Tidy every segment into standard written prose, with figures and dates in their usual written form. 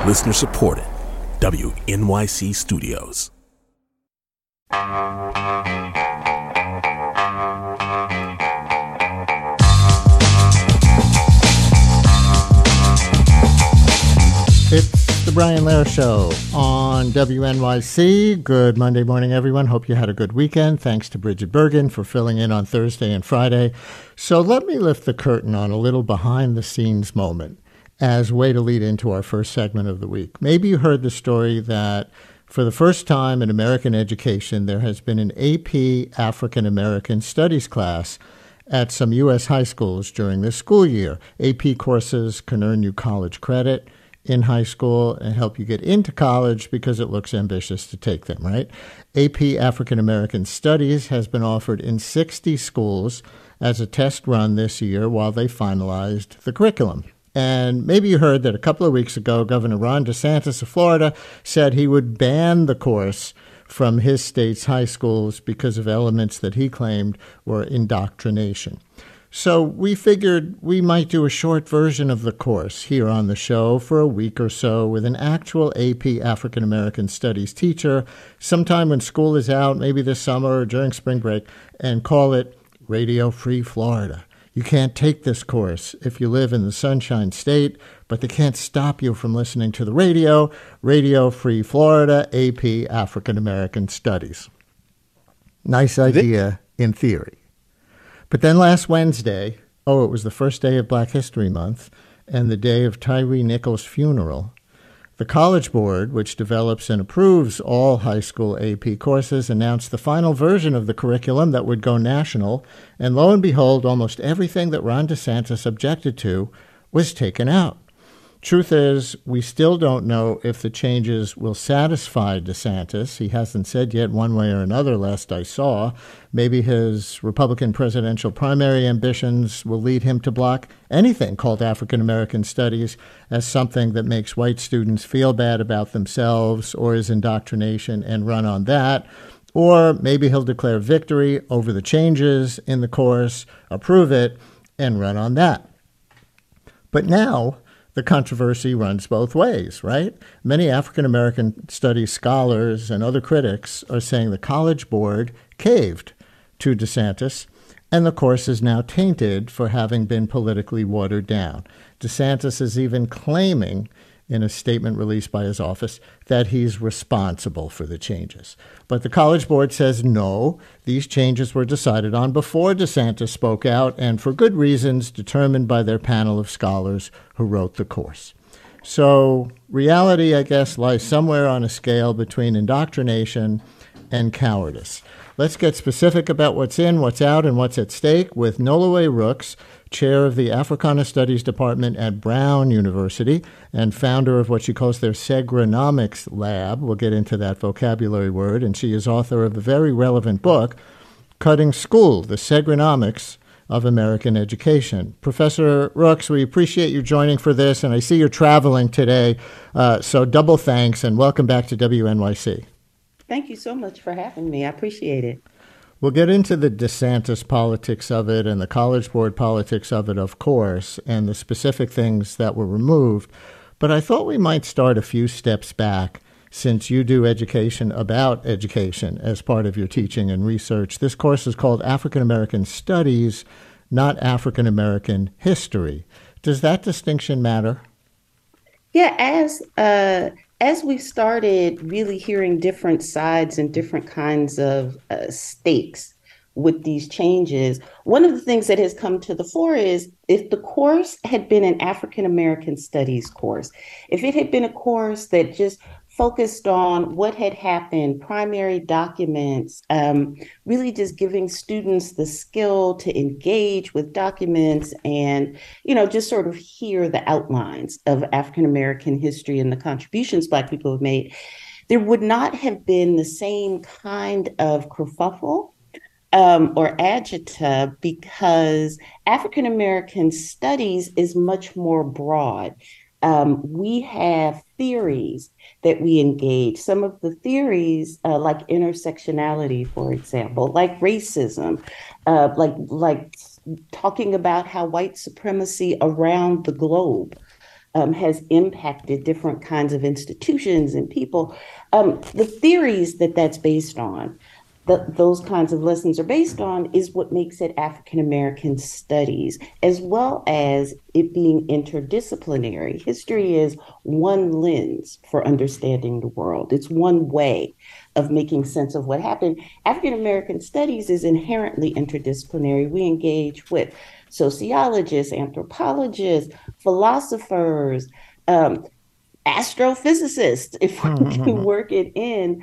Listener supported. WNYC Studios. It's the Brian Lehrer Show on WNYC. Good Monday morning, everyone. Hope you had a good weekend. Thanks to Bridget Bergen for filling in on Thursday and Friday. So let me lift the curtain on a little behind-the-scenes moment as a way to lead into our first segment of the week. Maybe you heard the story that for the first time in American education, there has been an AP African American Studies class at some U.S. high schools during this school year. AP courses can earn you college credit in high school and help you get into college because it looks ambitious to take them, right? AP African American Studies has been offered in 60 schools as a test run this year while they finalized the curriculum. And maybe you heard that a couple of weeks ago, Governor Ron DeSantis of Florida said he would ban the course from his state's high schools because of elements that he claimed were indoctrination. So we figured we might do a short version of the course here on the show for a week or so with an actual AP African American Studies teacher sometime when school is out, maybe this summer or during spring break, and call it Radio Free Florida. You can't take this course if you live in the Sunshine State, but they can't stop you from listening to the radio. Radio Free Florida, AP African American Studies. Nice idea in theory. But then last Wednesday, it was the first day of Black History Month and the day of Tyree Nichols' funeral. The College Board, which develops and approves all high school AP courses, announced the final version of the curriculum that would go national, and lo and behold, almost everything that Ron DeSantis objected to was taken out. Truth is, we still don't know if the changes will satisfy DeSantis. He hasn't said yet one way or another, last I saw. Maybe his Republican presidential primary ambitions will lead him to block anything called African American Studies as something that makes white students feel bad about themselves or is indoctrination and run on that. Or maybe he'll declare victory over the changes in the course, approve it, and run on that. But now the controversy runs both ways, right? Many African American Studies scholars and other critics are saying the College Board caved to DeSantis, and the course is now tainted for having been politically watered down. DeSantis is even claiming in a statement released by his office that he's responsible for the changes. But the College Board says no, these changes were decided on before DeSantis spoke out and for good reasons determined by their panel of scholars who wrote the course. So reality, I guess, lies somewhere on a scale between indoctrination and cowardice. Let's get specific about what's in, what's out, and what's at stake with Nolaway Rooks, chair of the Africana Studies Department at Brown University and founder of what she calls their Segronomics Lab. We'll get into that vocabulary word. And she is author of a very relevant book, Cutting School, the Segronomics of American Education. Professor Rooks, we appreciate you joining for this, and I see you're traveling today, so double thanks and welcome back to WNYC. Thank you so much for having me. I appreciate it. We'll get into the DeSantis politics of it and the College Board politics of it, of course, and the specific things that were removed. But I thought we might start a few steps back since you do education about education as part of your teaching and research. This course is called African American Studies, not African American History. Does that distinction matter? Yeah, as we started really hearing different sides and different kinds of stakes with these changes, one of the things that has come to the fore is if the course had been an African American Studies course, if it had been a course that just focused on what had happened, primary documents, really just giving students the skill to engage with documents and, just sort of hear the outlines of African-American history and the contributions Black people have made, there would not have been the same kind of kerfuffle or agita because African-American studies is much more broad. We have theories that we engage. Some of the theories, like intersectionality, for example, like racism, like talking about how white supremacy around the globe has impacted different kinds of institutions and people. The theories that that's based on, those kinds of lessons are based on, is what makes it African American studies, as well as it being interdisciplinary. History is one lens for understanding the world. It's one way of making sense of what happened. African American studies is inherently interdisciplinary. We engage with sociologists, anthropologists, philosophers, astrophysicists, if we can work it in.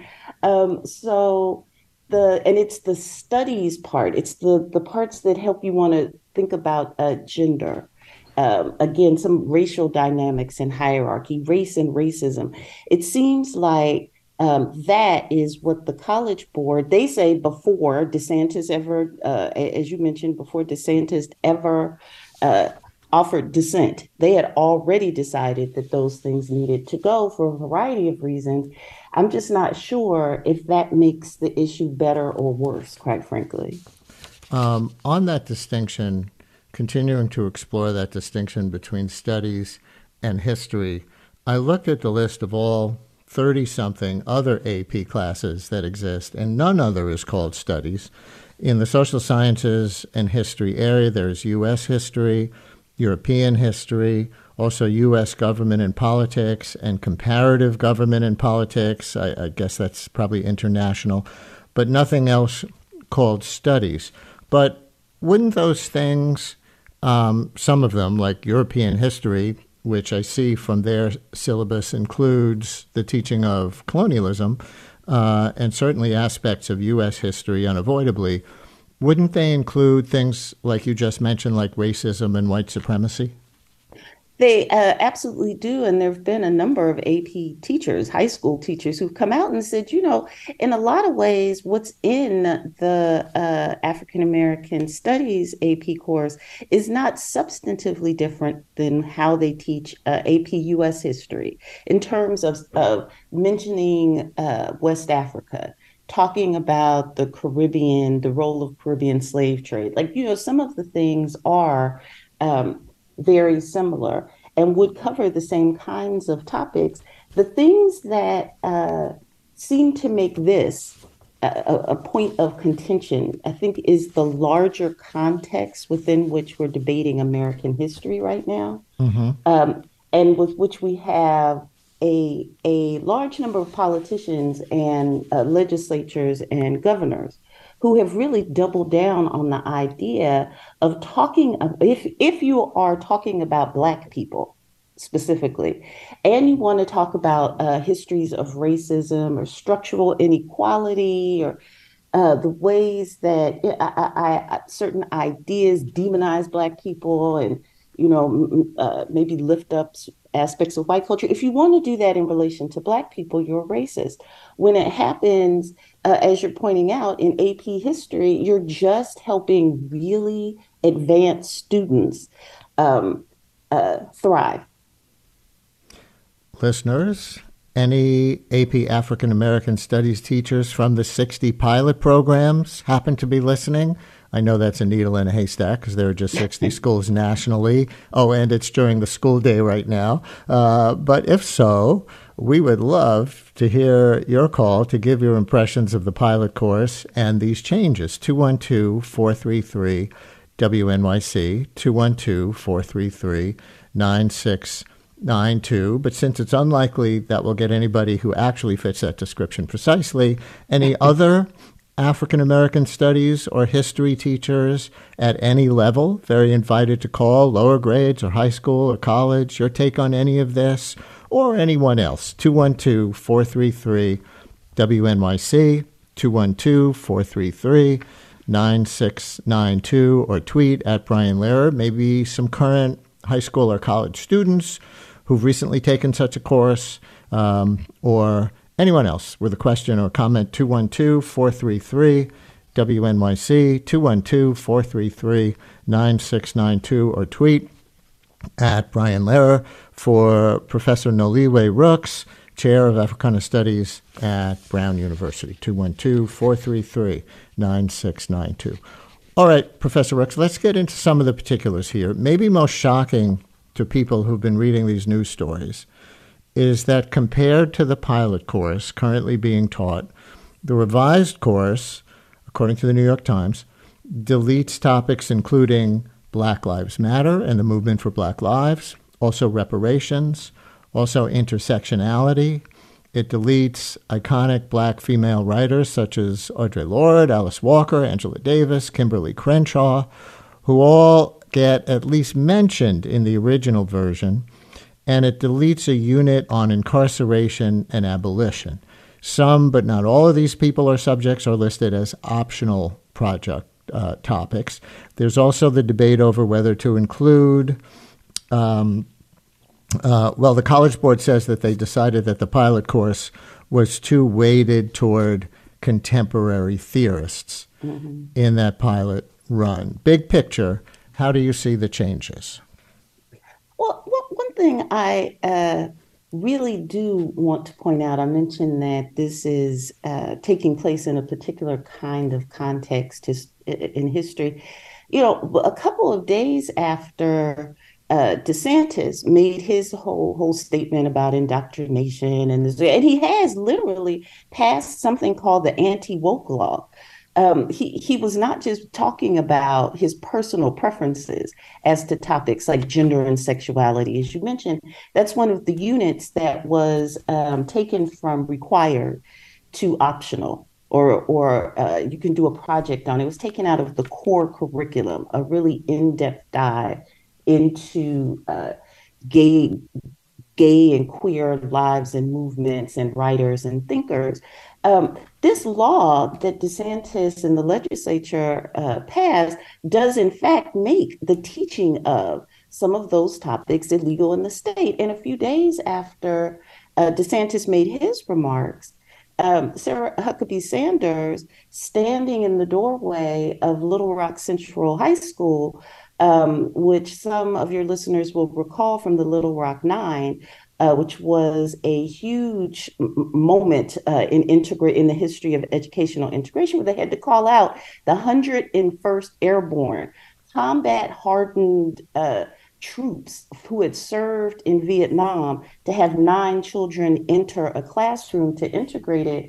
And it's the studies part. It's the parts that help you want to think about gender. Again, some racial dynamics and hierarchy, race and racism. It seems like that is what the College Board, they say before DeSantis ever, as you mentioned, before DeSantis ever offered dissent, they had already decided that those things needed to go for a variety of reasons. I'm just not sure if that makes the issue better or worse, quite frankly. On that distinction, continuing to explore that distinction between studies and history, I looked at the list of all 30-something other AP classes that exist, and none other is called studies. In the social sciences and history area, there's U.S. history, European history, also U.S. government and politics, and comparative government and politics. I guess that's probably international, but nothing else called studies. But wouldn't those things, some of them, like European history, which I see from their syllabus includes the teaching of colonialism, and certainly aspects of U.S. history unavoidably, wouldn't they include things like you just mentioned, like racism and white supremacy? They absolutely do. And there have been a number of AP teachers, high school teachers, who've come out and said, in a lot of ways, what's in the African American Studies AP course is not substantively different than how they teach AP US history in terms of mentioning West Africa, talking about the Caribbean, the role of Caribbean slave trade. Some of the things are very similar and would cover the same kinds of topics. The things that seem to make this a point of contention, I think, is the larger context within which we're debating American history right now, and with which we have a large number of politicians and legislatures and governors who have really doubled down on the idea of talking, if you are talking about Black people specifically, and you want to talk about histories of racism or structural inequality or the ways that certain ideas demonize Black people and, maybe lift up aspects of white culture. If you want to do that in relation to Black people, you're a racist. When it happens, as you're pointing out, in AP history, you're just helping really advanced students thrive. Listeners, any AP African American Studies teachers from the 60 pilot programs happen to be listening? I know that's a needle in a haystack because there are just 60 schools nationally. Oh, and it's during the school day right now. But if so, we would love to hear your call to give your impressions of the pilot course and these changes. 212-433-WNYC, 212-433-9692. But since it's unlikely that we'll get anybody who actually fits that description precisely, any other African American Studies or history teachers at any level very invited to call, lower grades or high school or college, your take on any of this, or anyone else. 212-433-WNYC, 212-433-9692, or tweet at Brian Lehrer. Maybe some current high school or college students who've recently taken such a course, or anyone else with a question or comment. 212-433-WNYC, 212-433-9692, or tweet at Brian Lehrer. For Professor Noliwe Rooks, Chair of Africana Studies at Brown University, 212-433-9692. All right, Professor Rooks, let's get into some of the particulars here. Maybe most shocking to people who've been reading these news stories is that compared to the pilot course currently being taught, the revised course, according to the New York Times, deletes topics including Black Lives Matter and the movement for Black lives, also reparations, also intersectionality. It deletes iconic Black female writers such as Audre Lorde, Alice Walker, Angela Davis, Kimberly Crenshaw, who all get at least mentioned in the original version, and it deletes a unit on incarceration and abolition. Some, but not all of these people or subjects are listed as optional project topics. There's also the debate over whether to include, the College Board says that they decided that the pilot course was too weighted toward contemporary theorists in that pilot run. Big picture, how do you see the changes? Well, one thing I really do want to point out, I mentioned that this is taking place in a particular kind of context in history. You know, a couple of days after DeSantis made his whole statement about indoctrination, and he has literally passed something called the anti-woke law. He was not just talking about his personal preferences as to topics like gender and sexuality, as you mentioned. That's one of the units that was taken from required to optional, or you can do a project on. It was taken out of the core curriculum, a really in-depth dive into gay and queer lives and movements and writers and thinkers. This law that DeSantis and the legislature passed does in fact make the teaching of some of those topics illegal in the state. And a few days after DeSantis made his remarks, Sarah Huckabee Sanders, standing in the doorway of Little Rock Central High School, which some of your listeners will recall from the Little Rock Nine, which was a huge moment in the history of educational integration, where they had to call out the 101st Airborne, combat-hardened troops who had served in Vietnam, to have 9 children enter a classroom to integrate it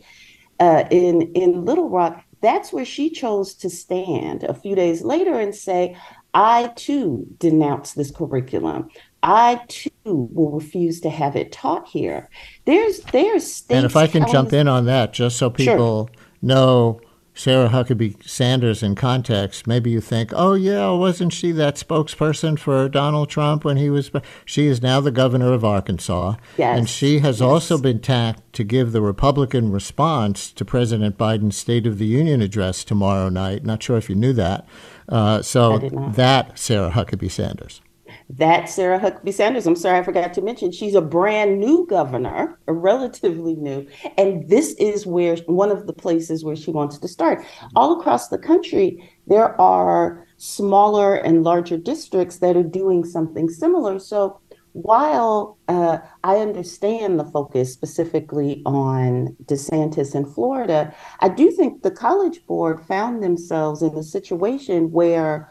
in Little Rock. That's where she chose to stand a few days later and say, I too denounce this curriculum. I too will refuse to have it taught here. There's states. And if I can jump in on that, just so people know Sarah Huckabee Sanders in context, maybe you think, oh yeah, wasn't she that spokesperson for Donald Trump when he was? She is now the governor of Arkansas, yes, and she has also been tapped to give the Republican response to President Biden's State of the Union address tomorrow night. Not sure if you knew that. So that Sarah Huckabee Sanders. That's Sarah Huckabee Sanders. I'm sorry, I forgot to mention, she's a brand new governor, a relatively new. And this is where one of the places where she wants to start. All across the country, there are smaller and larger districts that are doing something similar. So while I understand the focus specifically on DeSantis in Florida, I do think the College Board found themselves in a situation where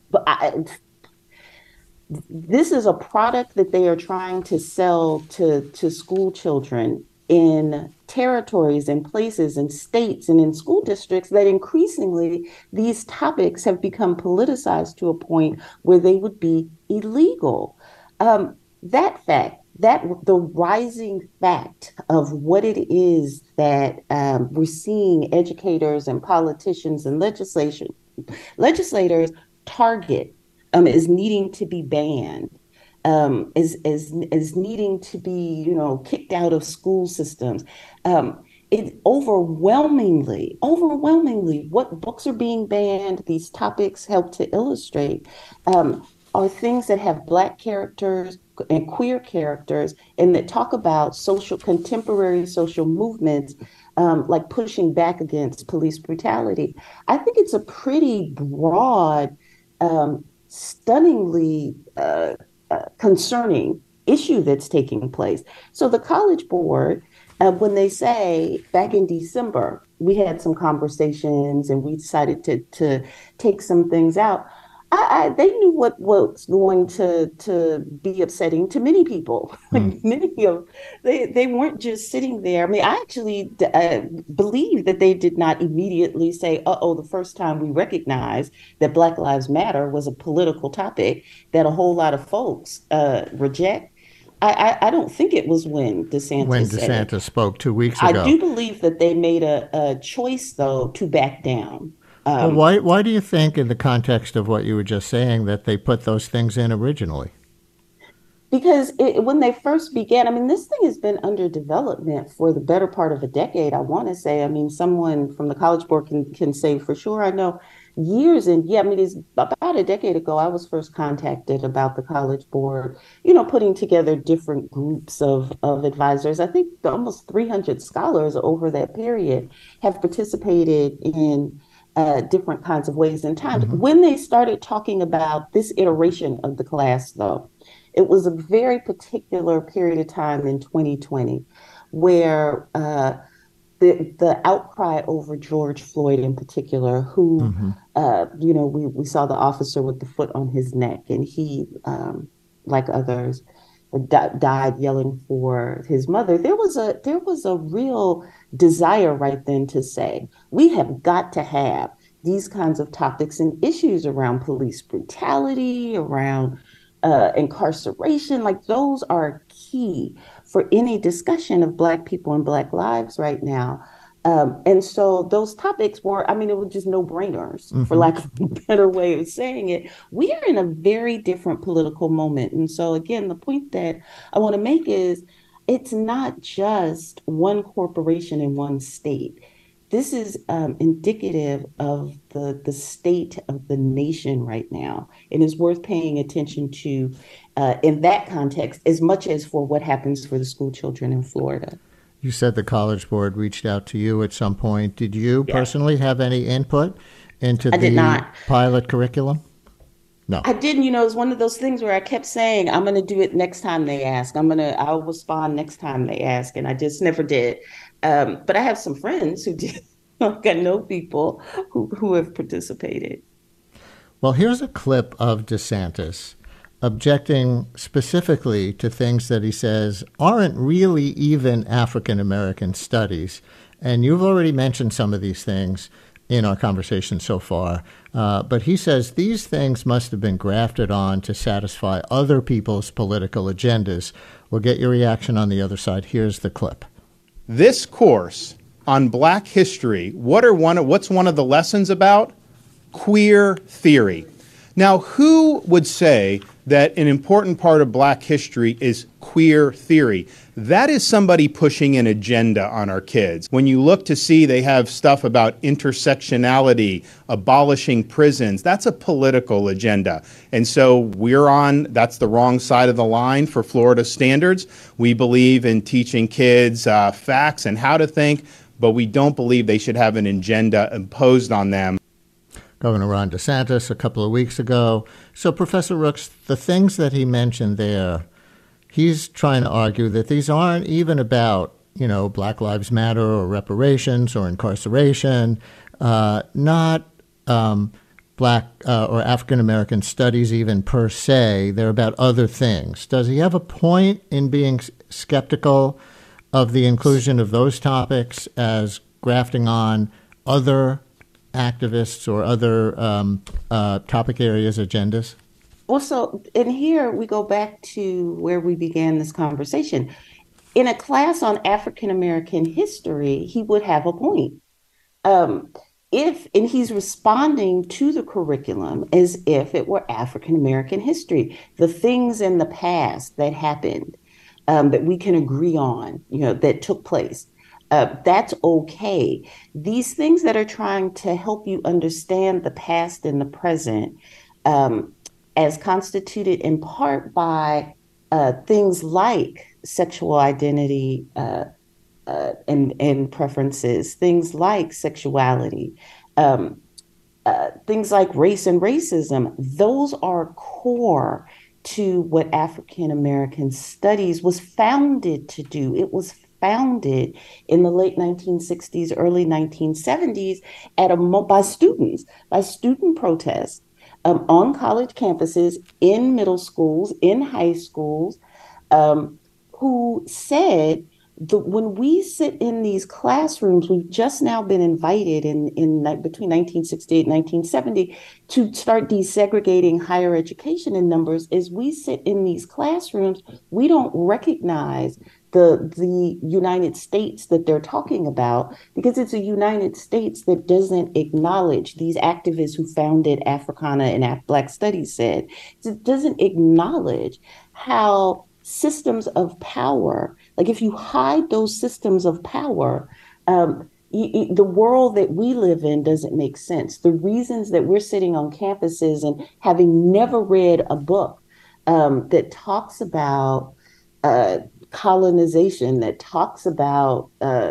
this is a product that they are trying to sell to school children in territories and places and states and in school districts, that increasingly these topics have become politicized to a point where they would be illegal. That fact, that the rising fact of what it is that we're seeing educators and politicians and legislators target is needing to be banned, is needing to be, kicked out of school systems. It overwhelmingly, what books are being banned, these topics help to illustrate, are things that have Black characters and queer characters, and that talk about contemporary social movements, like pushing back against police brutality. I think it's a pretty broad, stunningly concerning issue that's taking place. So the College Board, when they say back in December, we had some conversations and we decided to take some things out, They knew what was going to be upsetting to many people. Hmm. Like many of they weren't just sitting there. I mean, I actually believe that they did not immediately say, "Uh oh," the first time we recognized that Black Lives Matter was a political topic that a whole lot of folks reject. I don't think it was when When DeSantis said it. DeSantis spoke 2 weeks I ago. do believe that they made a choice, though, to back down. Well, Um, why do you think, in the context of what you were just saying, that they put those things in originally? Because when they first began, I mean, this thing has been under development for the better part of a decade, I want to say. I mean, someone from the College Board can say for sure. I know years and yeah, I mean, it's about a decade ago, I was first contacted about the College Board, putting together different groups of advisors. I think almost 300 scholars over that period have participated in different kinds of ways and times. Hmm. When they started talking about this iteration of the class, though, it was a very particular period of time in 2020 where the outcry over George Floyd in particular, who, Hmm. we saw the officer with the foot on his neck, and he, like others, died yelling for his mother. There was a real desire right then to say we have got to have these kinds of topics and issues around police brutality, around incarceration. Like those are key for any discussion of Black people and Black lives right now. And so those topics were, I mean, it was just no brainers, for Hmm. lack of a better way of saying it. We are in a very different political moment. And so, again, the point that I want to make is it's not just one corporation in one state. This is indicative of the state of the nation right now, and is worth paying attention to in that context as much as for what happens for the school children in Florida. You said the College Board reached out to you at some point. Did you Yeah, personally have any input into I did the not. pilot curriculum? No. I didn't, it's one of those things where I kept saying, I'm going to do it next time they ask. I'll respond next time they ask. And I just never did. But I have some friends who did. Like I know people who have participated. Well, here's a clip of DeSantis objecting specifically to things that he says aren't really even African American studies. And you've already mentioned some of these things in our conversation so far. But he says these things must have been grafted on to satisfy other people's political agendas. We'll get your reaction on the other side. Here's the clip. This course on Black history, what's one of the lessons about? Queer theory. Now, who would say that an important part of Black history is queer theory? That is somebody pushing an agenda on our kids. When you look to see they have stuff about intersectionality, abolishing prisons, that's a political agenda. And so that's the wrong side of the line for Florida standards. We believe in teaching kids facts and how to think, but we don't believe they should have an agenda imposed on them. Governor Ron DeSantis a couple of weeks ago. So, Professor Rooks, the things that he mentioned there, he's trying to argue that these aren't even about, Black Lives Matter or reparations or incarceration, not Black or African American studies even per se. They're about other things. Does he have a point in being skeptical of the inclusion of those topics as grafting on other activists or other topic areas, agendas? Well, so, and here we go back to where we began this conversation. In a class on African American history, he would have a point. Um, and he's responding to the curriculum as if it were African American history, the things in the past that happened, that we can agree on, that took place. That's okay. These things that are trying to help you understand the past and the present, as constituted in part by things like sexual identity and preferences, things like sexuality, um, things like race and racism, those are core to what African American studies was founded to do. It was founded in the late 1960s, early 1970s by students, by student protests, on college campuses, in middle schools, in high schools, who said when we sit in these classrooms, we've just now been invited in between 1968 and 1970 to start desegregating higher education in numbers. As we sit in these classrooms, we don't recognize the United States that they're talking about, because it's a United States that doesn't acknowledge, these activists who founded Africana and Black Studies said, it doesn't acknowledge how systems of power, like if you hide those systems of power, the world that we live in doesn't make sense. The reasons that we're sitting on campuses and having never read a book that talks about colonization, that talks about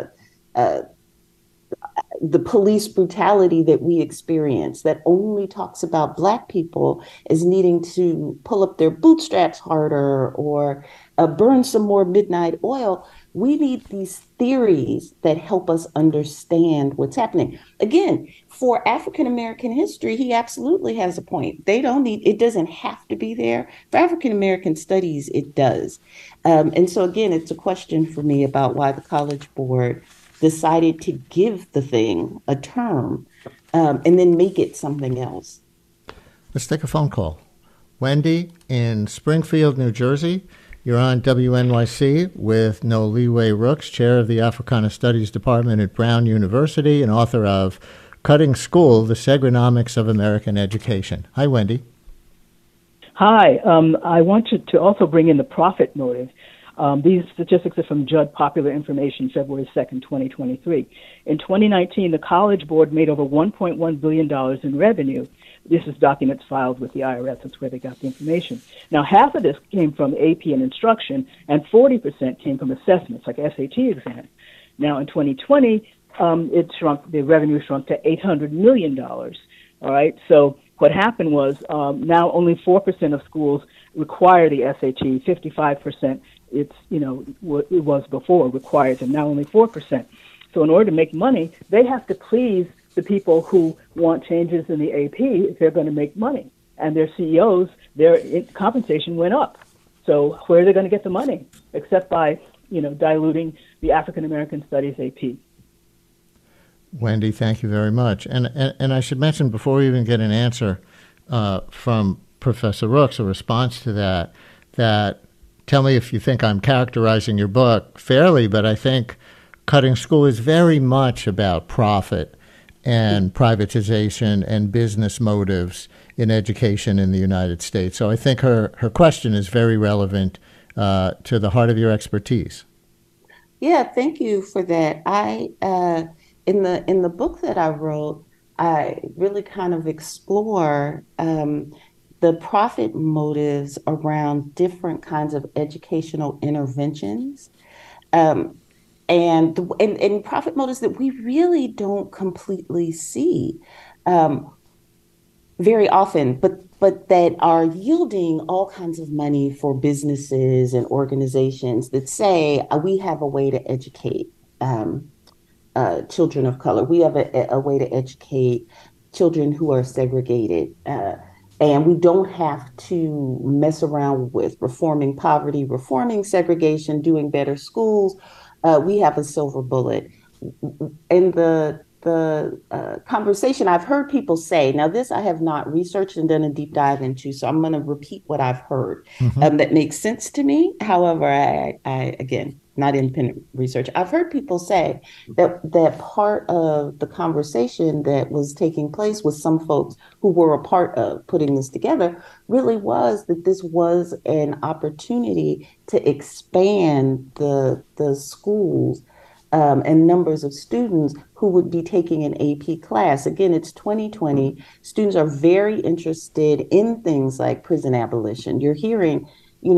the police brutality that we experience, that only talks about Black people as needing to pull up their bootstraps harder or burn some more midnight oil. We need these theories that help us understand what's happening. Again, for African American history, he absolutely has a point. They don't need, it doesn't have to be there. For African American studies, it does. And so again, it's a question for me about why the College Board decided to give the thing a term and then make it something else. Let's take a phone call. Wendy in Springfield, New Jersey. You're on WNYC with Noliwe Rooks, chair of the Africana Studies Department at Brown University and author of Cutting School, The Segronomics of American Education. Hi, Wendy. Hi. I wanted to also bring in the profit motive. These statistics are from Judd Popular Information, February 2nd, 2023. In 2019, the College Board made over $1.1 billion in revenue. This is documents filed with the IRS. That's where they got the information. Now, half of this came from AP and instruction, and 40% came from assessments, like SAT exams. Now, in 2020, the revenue shrunk to $800 million. All right, so what happened was now only 4% of schools require the SAT, 55% it was before required, and now only 4%. So in order to make money, they have to please the people who want changes in the AP if they're going to make money. And their CEOs, their compensation went up. So where are they going to get the money? Except by, diluting the African American Studies AP. Wendy, thank you very much. And I should mention, before we even get an answer from Professor Rooks, a response to that tell me if you think I'm characterizing your book fairly, but I think Cutting School is very much about profit and privatization and business motives in education in the United States. So I think her question is very relevant to the heart of your expertise. Yeah, thank you for that. I in the book that I wrote, I really kind of explore the profit motives around different kinds of educational interventions, and profit motives that we really don't completely see very often, but that are yielding all kinds of money for businesses and organizations that say we have a way to educate children of color. We have a way to educate children who are segregated. And we don't have to mess around with reforming poverty, reforming segregation, doing better schools. We have a silver bullet. In the conversation, I've heard people say, now this I have not researched and done a deep dive into, so I'm going to repeat what I've heard that makes sense to me. However, I again, not independent research. I've heard people say that part of the conversation that was taking place with some folks who were a part of putting this together really was that this was an opportunity to expand the schools and numbers of students who would be taking an AP class. Again, it's 2020. Students are very interested in things like prison abolition. You're hearing,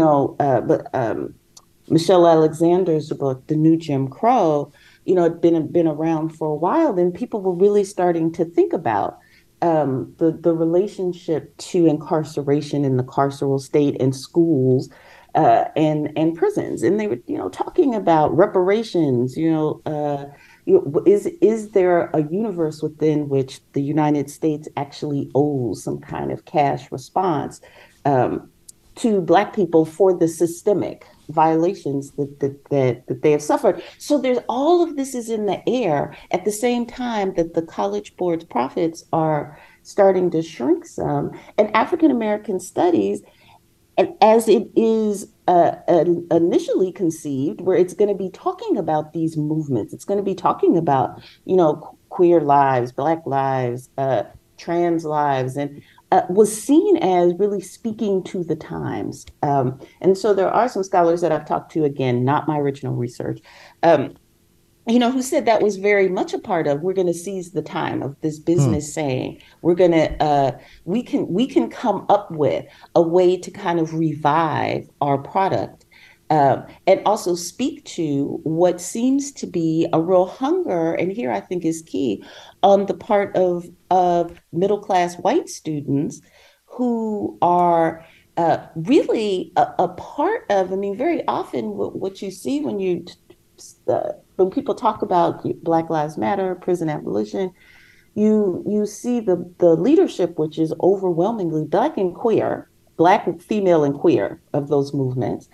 Michelle Alexander's book, The New Jim Crow, had been around for a while. Then people were really starting to think about the relationship to incarceration in the carceral state and schools and prisons. And they were, talking about reparations, is there a universe within which the United States actually owes some kind of cash response to Black people for the systemic violations that they have suffered? So there's all of this is in the air at the same time that the College Board's profits are starting to shrink some, and African American studies, and as it is initially conceived, where it's going to be talking about these movements, it's going to be talking about, queer lives, Black lives, trans lives, and was seen as really speaking to the times. And so there are some scholars that I've talked to, again, not my original research, who said that was very much a part of, we're going to seize the time of this business saying, we're going to, we can come up with a way to kind of revive our product, and also speak to what seems to be a real hunger, and here I think is key, on the part of middle-class white students who are really a part of, very often what you see when people talk about Black Lives Matter, prison abolition, you see the leadership, which is overwhelmingly Black and queer, Black, female, and queer of those movements.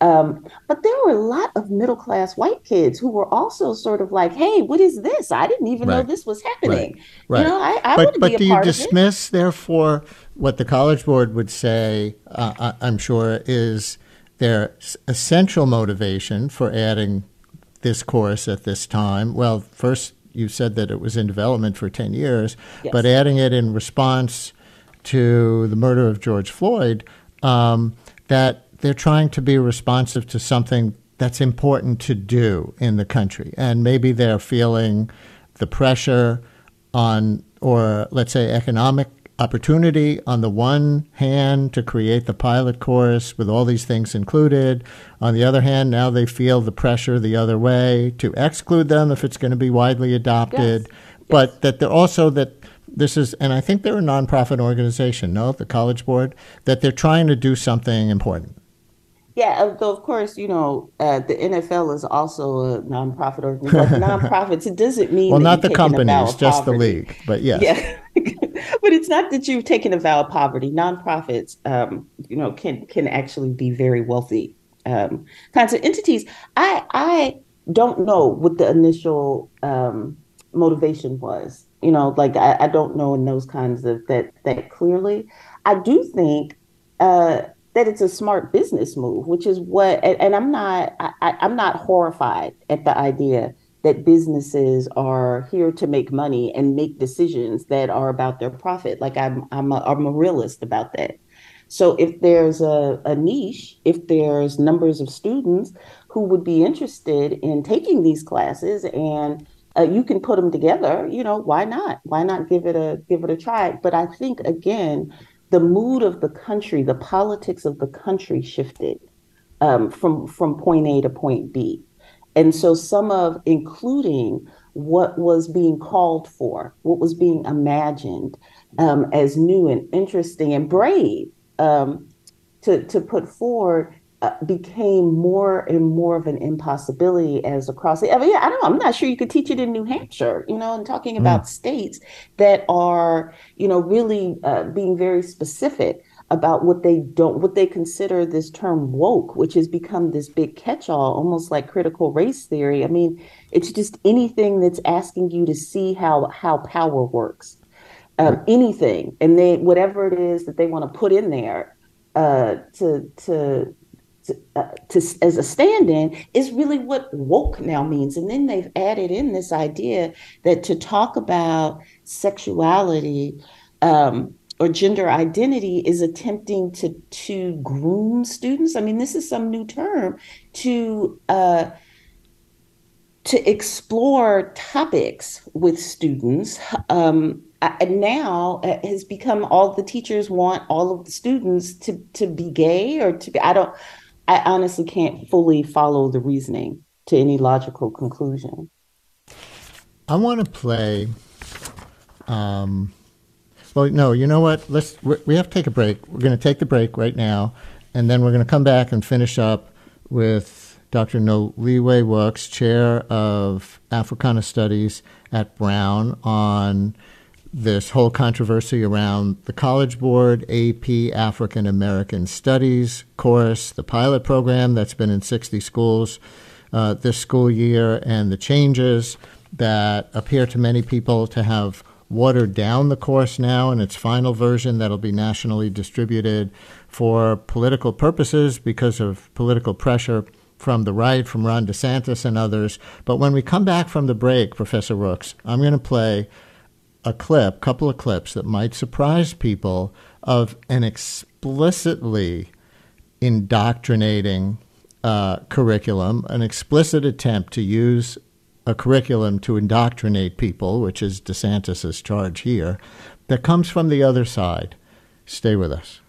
But there were a lot of middle-class white kids who were also sort of like, hey, what is this? I didn't even know this was happening. Right. I want to be a part of it. But do you dismiss, therefore, what the College Board would say, I'm sure, is their essential motivation for adding this course at this time? Well, first, you said that it was in development for 10 years, yes, but adding it in response to the murder of George Floyd, that they're trying to be responsive to something that's important to do in the country. And maybe they're feeling the pressure on, or let's say economic opportunity on the one hand to create the pilot course with all these things included. On the other hand, now they feel the pressure the other way to exclude them if it's going to be widely adopted. Yes. But that they're also that this is, and I think they're a nonprofit organization, no, the College Board, that they're trying to do something important. Yeah, though of course, the NFL is also a nonprofit organization. Like nonprofits, it doesn't mean well, not the companies, just the league. But yes, yeah, but it's not that you've taken a vow of poverty. Nonprofits, can actually be very wealthy kinds of entities. I don't know what the initial motivation was. I don't know in those kinds of that clearly. I do think that it's a smart business move, which is what, and I'm not horrified at the idea that businesses are here to make money and make decisions that are about their profit. Like I'm a realist about that. So if there's a niche, if there's numbers of students who would be interested in taking these classes and you can put them together, why not? Why not give it a try? But I think, again, the mood of the country, the politics of the country shifted from point A to point B. And so some of including what was being called for, what was being imagined as new and interesting and brave to put forward became more and more of an impossibility as across the, I'm not sure you could teach it in New Hampshire, and talking about states that are, really being very specific about what they consider this term woke, which has become this big catch-all, almost like critical race theory. It's just anything that's asking you to see how power works, anything. And whatever it is that they want to put in there to as a stand-in is really what woke now means. And then they've added in this idea that to talk about sexuality or gender identity is attempting to groom students. This is some new term to explore topics with students. And now has become all the teachers want all of the students to be gay or to be, I honestly can't fully follow the reasoning to any logical conclusion. I want to play. Well, no, you know what? We have to take a break. We're going to take the break right now, and then we're going to come back and finish up with Dr. Noliwe Works, Chair of Africana Studies at Brown, on this whole controversy around the College Board AP African American Studies course, the pilot program that's been in 60 schools this school year, and the changes that appear to many people to have watered down the course now in its final version that'll be nationally distributed for political purposes because of political pressure from the right, from Ron DeSantis and others. But when we come back from the break, Professor Rooks, I'm going to play a couple of clips that might surprise people of an explicitly indoctrinating curriculum, an explicit attempt to use a curriculum to indoctrinate people, which is DeSantis's charge here, that comes from the other side. Stay with us.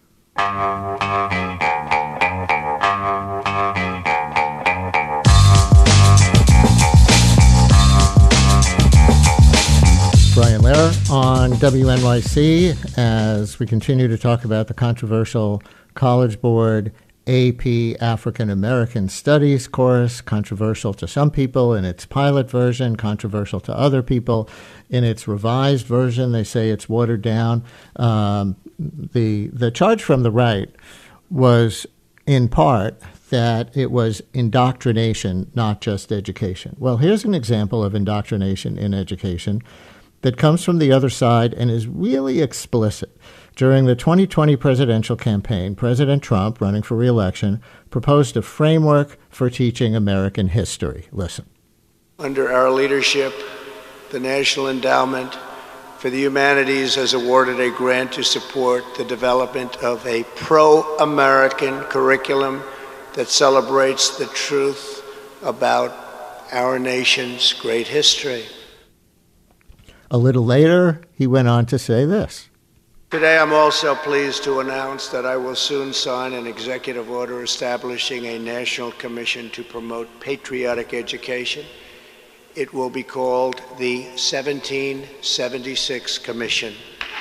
Brian Lehrer on WNYC as we continue to talk about the controversial College Board AP African American Studies course, controversial to some people in its pilot version, controversial to other people in its revised version. They say it's watered down. The charge from the right was in part that it was indoctrination, not just education. Well, here's an example of indoctrination in education that comes from the other side and is really explicit. During the 2020 presidential campaign, President Trump, running for re-election, proposed a framework for teaching American history. Listen. Under our leadership, the National Endowment for the Humanities has awarded a grant to support the development of a pro-American curriculum that celebrates the truth about our nation's great history. A little later, he went on to say this. Today, I'm also pleased to announce that I will soon sign an executive order establishing a national commission to promote patriotic education. It will be called the 1776 Commission.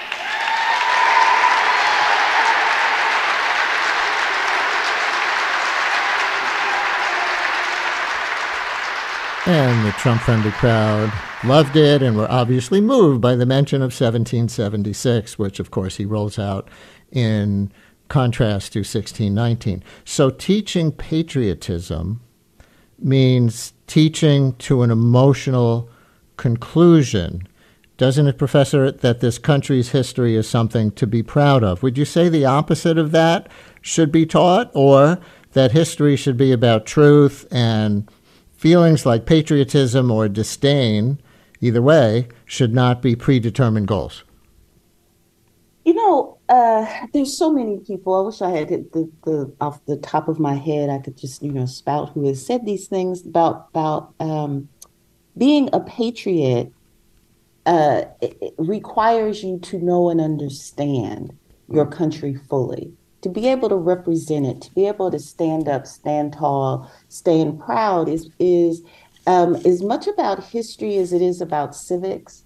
And the Trump-friendly crowd loved it and were obviously moved by the mention of 1776, which, of course, he rolls out in contrast to 1619. So teaching patriotism means teaching to an emotional conclusion. Doesn't it, Professor, that this country's history is something to be proud of? Would you say the opposite of that should be taught, or that history should be about truth and feelings like patriotism or disdain, either way, should not be predetermined goals? You know, there's so many people. I wish I had the off the top of my head, I could just, spout who has said these things about being a patriot. It requires you to know and understand your country fully, to be able to represent it, to be able to stand up, stand tall, stand proud is as much about history as it is about civics.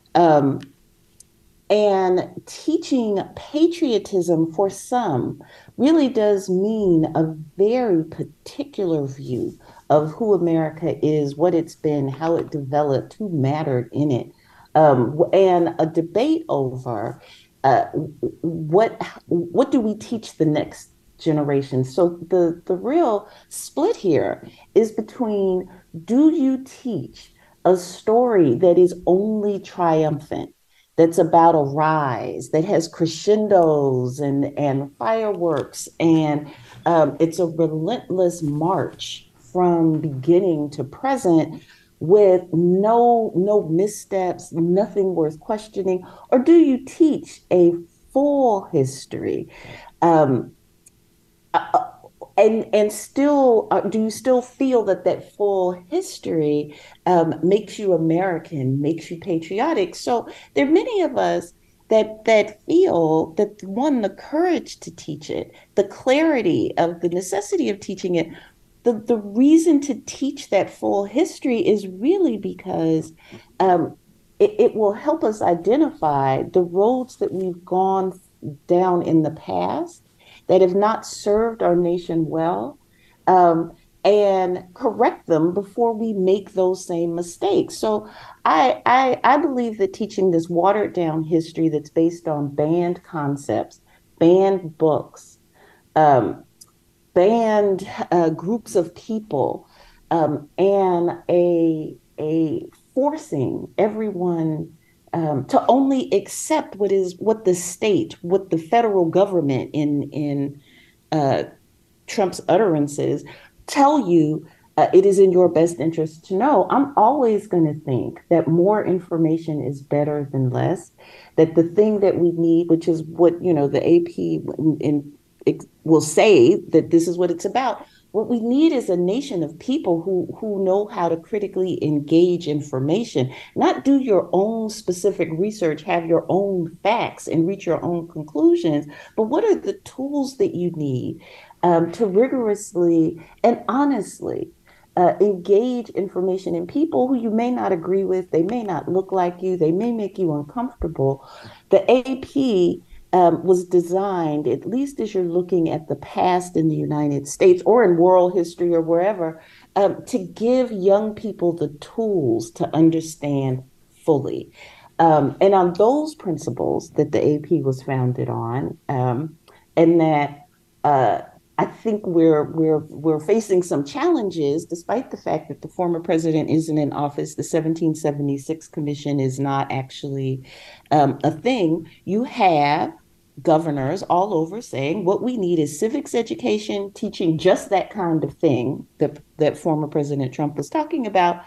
And teaching patriotism for some really does mean a very particular view of who America is, what it's been, how it developed, who mattered in it, and a debate over what do we teach the next generation. So the real split here is between, do you teach a story that is only triumphant, that's about a rise, that has crescendos and fireworks, and it's a relentless march from beginning to present with no missteps, nothing worth questioning? Or do you teach a full history? And still, do you still feel that full history makes you American, makes you patriotic? So there are many of us that feel that, one, the courage to teach it, the clarity of the necessity of teaching it, the reason to teach that full history is really because it will help us identify the roads that we've gone down in the past that have not served our nation well, and correct them before we make those same mistakes. So I believe that teaching this watered down history that's based on banned concepts, banned books, um, banned groups of people, and a forcing everyone to only accept what the state, what the federal government in uh, Trump's utterances tell you it is in your best interest to know. I'm always going to think that more information is better than less. That the thing that we need, which is what the AP will say that this is what it's about. What we need is a nation of people who know how to critically engage information, not do your own specific research, have your own facts, and reach your own conclusions. But what are the tools that you need to rigorously and honestly engage information in people who you may not agree with, they may not look like you, they may make you uncomfortable. The AP was designed, at least as you're looking at the past in the United States or in world history or wherever, to give young people the tools to understand fully. And on those principles that the AP was founded on, and that I think we're facing some challenges, despite the fact that the former president isn't in office. The 1776 Commission is not actually a thing. You have governors all over saying what we need is civics education, teaching just that kind of thing that former President Trump was talking about.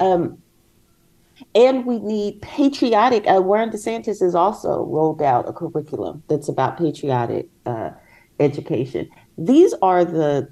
And we need patriotic. Warren DeSantis has also rolled out a curriculum that's about patriotic education. These are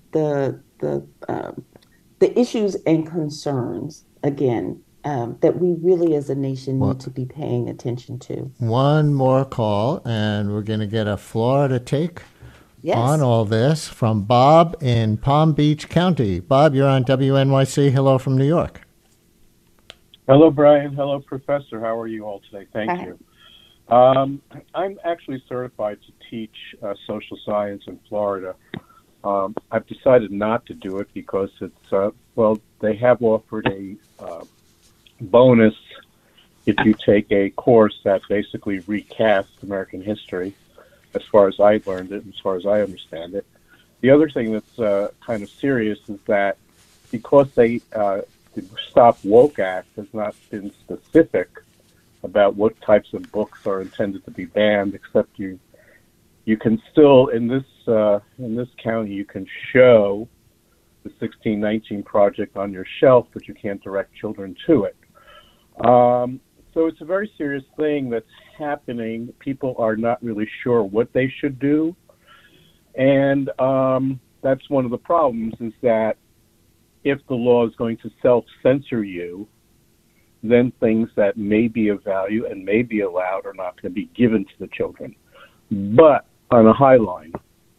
the issues and concerns again that we really as a nation need to be paying attention to. One more call, and we're going to get a Florida take on all this from Bob in Palm Beach County. Bob, you're on WNYC. Hello from New York. Hello, Brian. Hello, Professor. How are you all today? Thank you. I'm actually certified to teach social science in Florida. I've decided not to do it because it's, they have offered a bonus if you take a course that basically recasts American history, as far as I learned it, as far as I understand it. The other thing that's kind of serious is that because the Stop Woke Act has not been specific about what types of books are intended to be banned, except you can still in this county you can show the 1619 Project on your shelf, but you can't direct children to it. So it's a very serious thing that's happening. People are not really sure what they should do, and that's one of the problems. Is that if the law is going to self-censor you, then things that may be of value and may be allowed are not going to be given to the children. But on a high line,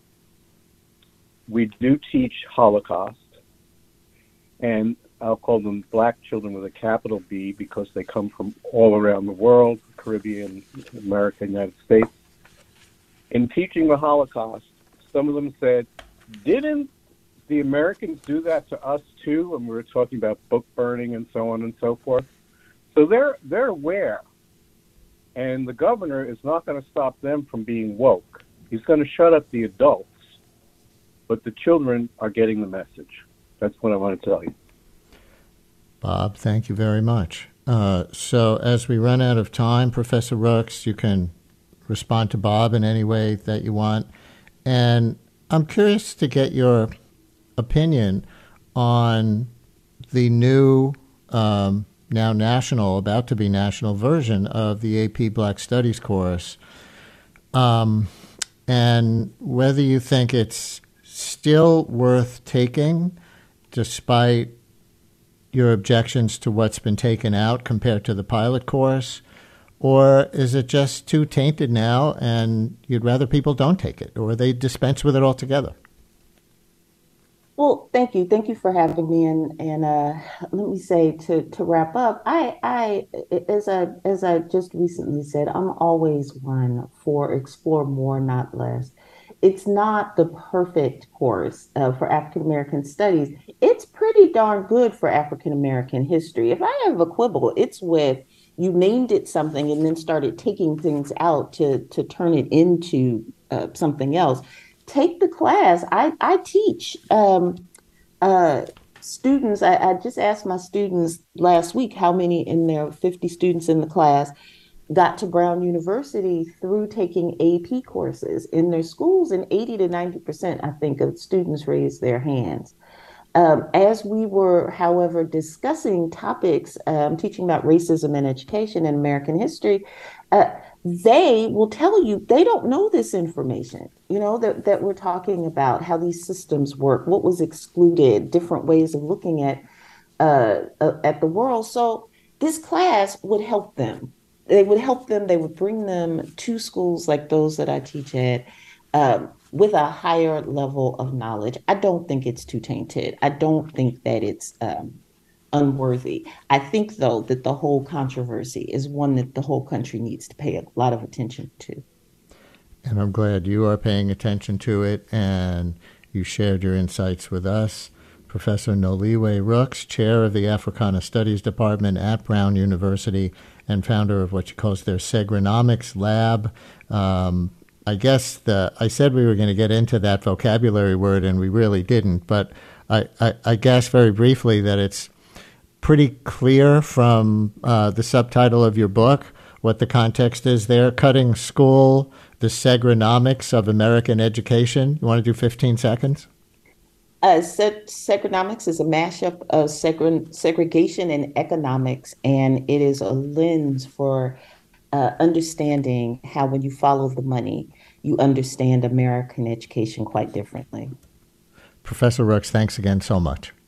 we do teach Holocaust, and I'll call them black children with a capital B because they come from all around the world, Caribbean, America, United States. In teaching the Holocaust, some of them said, didn't the Americans do that to us too? When we were talking about book burning and so on and so forth. So they're aware, and the governor is not going to stop them from being woke. He's going to shut up the adults, but the children are getting the message. That's what I want to tell you. Bob, thank you very much. So as we run out of time, Professor Rooks, you can respond to Bob in any way that you want. And I'm curious to get your opinion on the new, now national, about to be national version of the AP Black Studies course, and whether you think it's still worth taking despite your objections to what's been taken out compared to the pilot course, or is it just too tainted now and you'd rather people don't take it, or they dispense with it altogether? Well, thank you. Thank you for having me. And let me say to wrap up, I as I just recently said, I'm always one for explore more, not less. it's not the perfect course for African American studies. It's pretty darn good for African American history. If I have a quibble, it's with you named it something and then started taking things out to turn it into something else. Take the class. I teach students. I just asked my students last week how many in their 50 students in the class got to Brown University through taking AP courses in their schools, and 80 to 90%, I think, of students raised their hands. As we were, however, discussing topics, teaching about racism in education and American history, they will tell you they don't know this information, that we're talking about, how these systems work, what was excluded, different ways of looking at the world. So this class would help them. They would bring them to schools like those that I teach at with a higher level of knowledge. I don't think it's too tainted. I don't think that it's unworthy. I think, though, that the whole controversy is one that the whole country needs to pay a lot of attention to. And I'm glad you are paying attention to it, and you shared your insights with us. Professor Noliwe Rooks, chair of the Africana Studies Department at Brown University and founder of what she calls their Segronomics Lab. I guess I said we were going to get into that vocabulary word, and we really didn't, but I guess very briefly that it's pretty clear from the subtitle of your book what the context is there. Cutting School, the Segronomics of American Education. You want to do 15 seconds? Segronomics is a mashup of segregation and economics, and it is a lens for understanding how, when you follow the money, you understand American education quite differently. Professor Rooks, thanks again so much.